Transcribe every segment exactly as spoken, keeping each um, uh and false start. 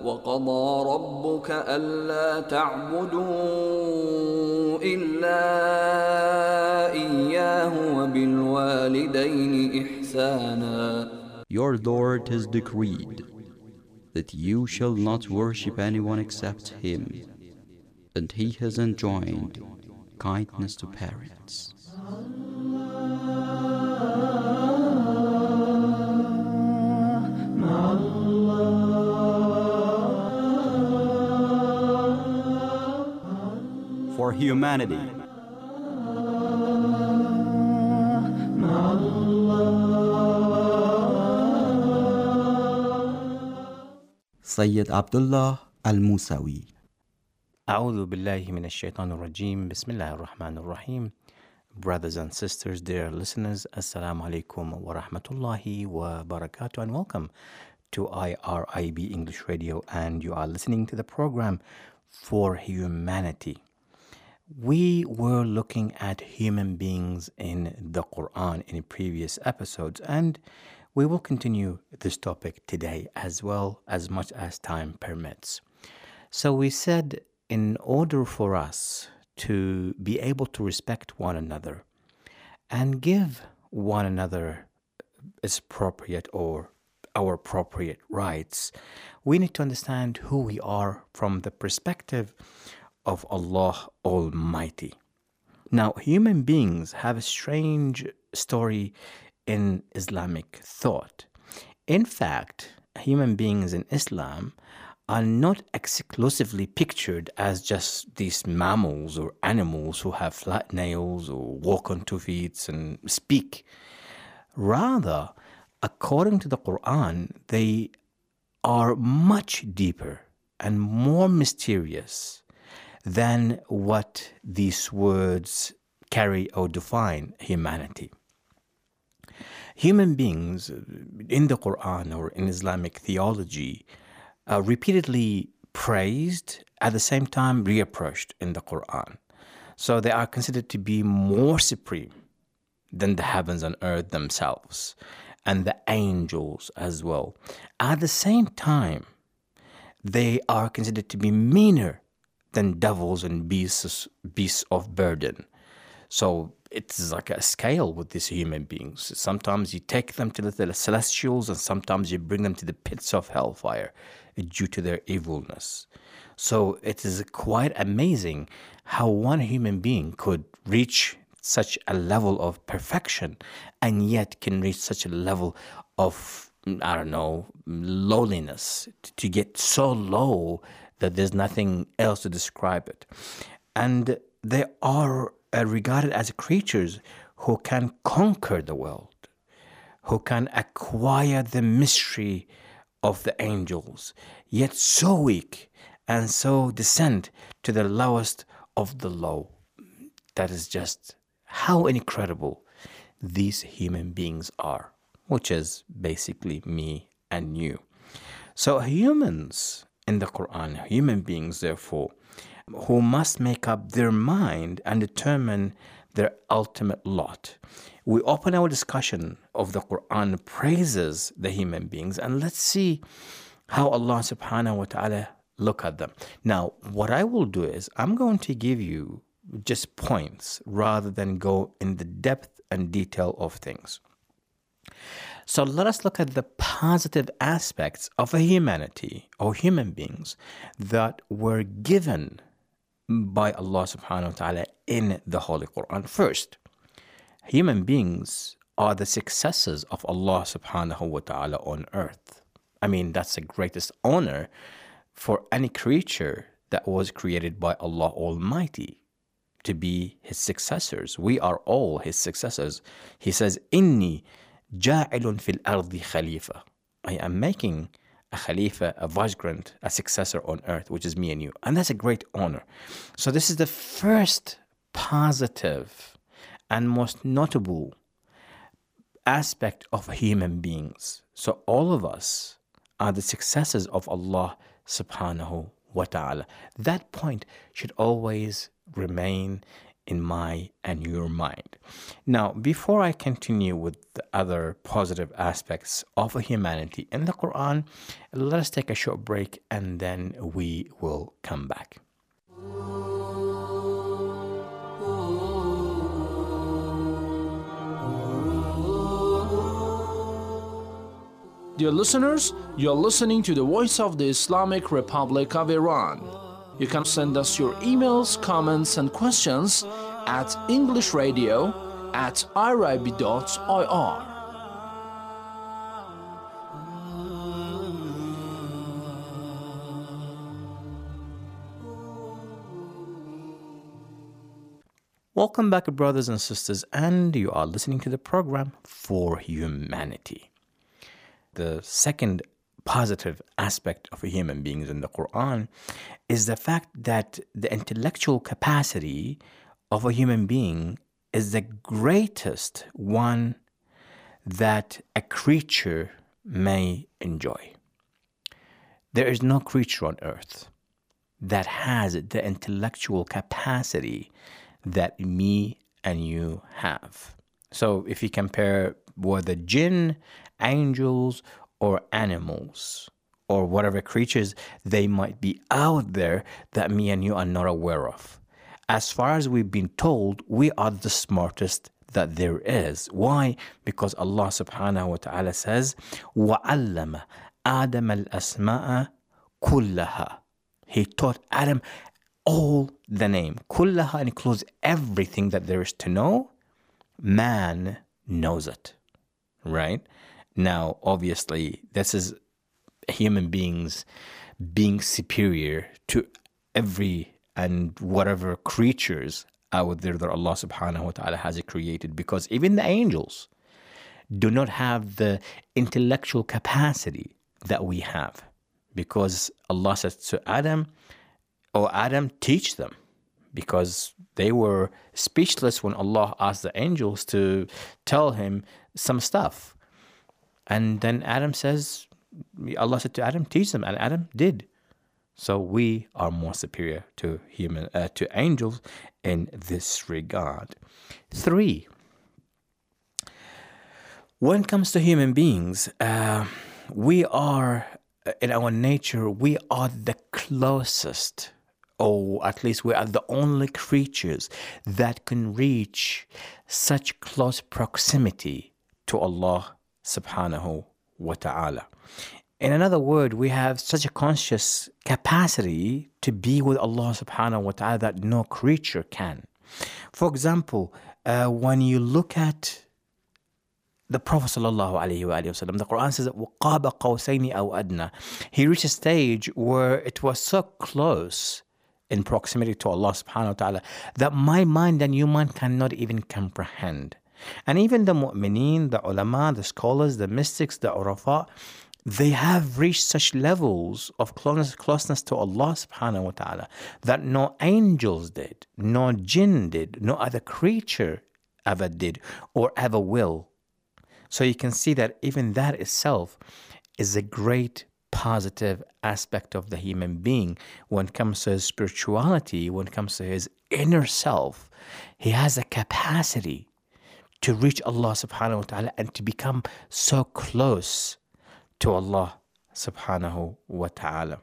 وقضى ربك ألا تعبدوا إلا إياه وبالوالدين إحسانا. Your Lord has decreed that you shall not worship anyone except Him, and He has enjoined kindness to parents. For humanity. Sayyid Abdullah Al-Musawi. أعوذ بالله من الشيطان الرجيم بسم الله الرحمن الرحيم. Brothers and sisters, dear listeners, Assalamu alaikum wa rahmatullahi wa barakatuh, and welcome to I R I B English Radio, and you are listening to the program For Humanity. We were looking at human beings in the Quran in previous episodes, and we will continue this topic today as well, as much as time permits. So we said, in order for us to be able to respect one another and give one another its appropriate or our appropriate rights, we need to understand who we are from the perspective of Allah Almighty. Now, human beings have a strange story in Islamic thought. In fact, human beings in Islam are not exclusively pictured as just these mammals or animals who have flat nails or walk on two feet and speak. Rather, according to the Quran, they are much deeper and more mysterious than what these words carry or define humanity. Human beings in the Quran or in Islamic theology are repeatedly praised, at the same time reapproached in the Quran. So they are considered to be more supreme than the heavens and earth themselves, and the angels as well. At the same time, they are considered to be meaner than devils and beasts, beasts of burden. So it's like a scale with these human beings. Sometimes you take them to the celestials, and sometimes you bring them to the pits of hellfire due to their evilness. So it is quite amazing how one human being could reach such a level of perfection and yet can reach such a level of, I don't know, lowliness, to get so low that there's nothing else to describe it. And they are uh, regarded as creatures who can conquer the world, who can acquire the mystery of the angels, yet so weak and so descend to the lowest of the low. That is just how incredible these human beings are, which is basically me and you. So humans in the Quran, human beings therefore, who must make up their mind and determine their ultimate lot. We open our discussion of the Quran praises the human beings, and let's see how Allah subhanahu wa ta'ala look at them. Now, what I will do is I'm going to give you just points rather than go in the depth and detail of things. So let us look at the positive aspects of a humanity or human beings that were given by Allah subhanahu wa ta'ala in the Holy Quran. First, human beings are the successors of Allah subhanahu wa ta'ala on earth. I mean, that's the greatest honor for any creature that was created by Allah Almighty, to be His successors. We are all His successors. He says, Inni ja'ilun fil ardi khalifa. I am making a khalifa, a vicegerent, a successor on earth, which is me and you. And that's a great honor. So this is the first positive and most notable aspect of human beings. So all of us are the successors of Allah subhanahu wa ta'ala. That point should always remain in my and your mind. Now, before I continue with the other positive aspects of humanity in the Quran, let us take a short break and then we will come back. Dear listeners, you're listening to the Voice of the Islamic Republic of Iran. You can send us your emails, comments, and questions at englishradio at irib dot I R. Welcome back, brothers and sisters, and you are listening to the program For Humanity. The second positive aspect of human beings in the Quran is the fact that the intellectual capacity of a human being is the greatest one that a creature may enjoy. There is no creature on earth that has the intellectual capacity that me and you have. So if you compare whether jinn, angels, or animals, or whatever creatures they might be out there that me and you are not aware of. As far as we've been told, we are the smartest that there is. Why? Because Allah subhanahu wa ta'ala says, وَعَلَّمَ آدَمَ الْأَسْمَاءَ كُلَّهَا. He taught Adam all the name. كُلَّهَا includes everything that there is to know. Man knows it. Right? Now, obviously, this is human beings being superior to every and whatever creatures out there that Allah subhanahu wa ta'ala has created, because even the angels do not have the intellectual capacity that we have, because Allah says to Adam, "Oh Adam, teach them," because they were speechless when Allah asked the angels to tell him some stuff. And then Adam says, Allah said to Adam, teach them, and Adam did. So we are more superior to human, uh, to angels in this regard. Three, when it comes to human beings, uh, we are, in our nature, we are the closest, or at least we are the only creatures that can reach such close proximity to Allah subhanahu wa ta'ala. In another word, we have such a conscious capacity to be with Allah subhanahu wa ta'ala that no creature can. For example, uh, when you look at the Prophet sallallahu alaihi wasallam, the Quran says that وَقَابَ قَوْسَيْنِ أَوْ أَدْنَى. He reached a stage where it was so close in proximity to Allah subhanahu wa ta'ala that my mind and your mind cannot even comprehend. And even the mu'mineen, the ulama, the scholars, the mystics, the urafa, they have reached such levels of closeness, closeness to Allah subhanahu wa ta'ala that no angels did, no jinn did, no other creature ever did or ever will. So you can see that even that itself is a great positive aspect of the human being. When it comes to his spirituality, when it comes to his inner self, he has a capacity to reach Allah subhanahu wa ta'ala and to become so close to Allah subhanahu wa ta'ala.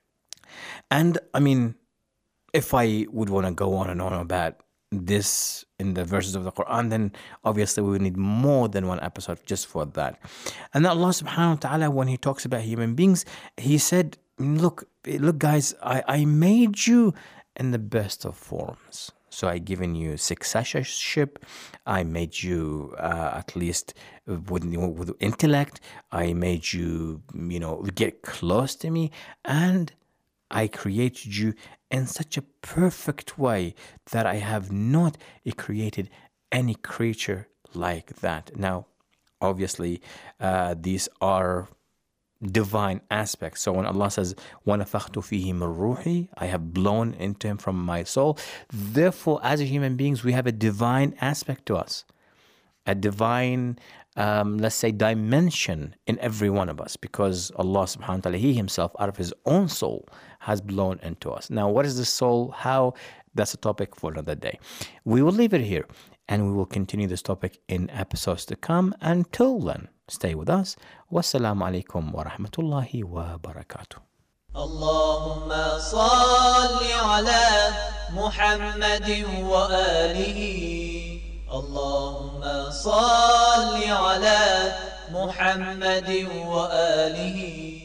And I mean, if I would want to go on and on about this in the verses of the Quran, then obviously we would need more than one episode just for that. And Allah subhanahu wa ta'ala, when he talks about human beings, he said, look, look guys, I, I made you in the best of forms. So I given you successorship. I made you uh, at least with, with intellect. I made you, you know, get close to me, and I created you in such a perfect way that I have not created any creature like that. Now, obviously, uh, these are divine aspects. So when Allah says, وَنَفَخْتُ فِيهِ مِنْ رُوحِي, I have blown into him from my soul. Therefore, as human beings, we have a divine aspect to us. A divine, um, let's say, dimension in every one of us, because Allah subhanahu wa ta'ala, He Himself, out of His own soul, has blown into us. Now, what is the soul? How that's a topic for another day. We will leave it here, and we will continue this topic in episodes to come. Until then, stay with us. Wassalamu alaikum wa rahmatullahi wa barakatuh. اللهم صل على محمد وآله اللهم صل على محمد وآله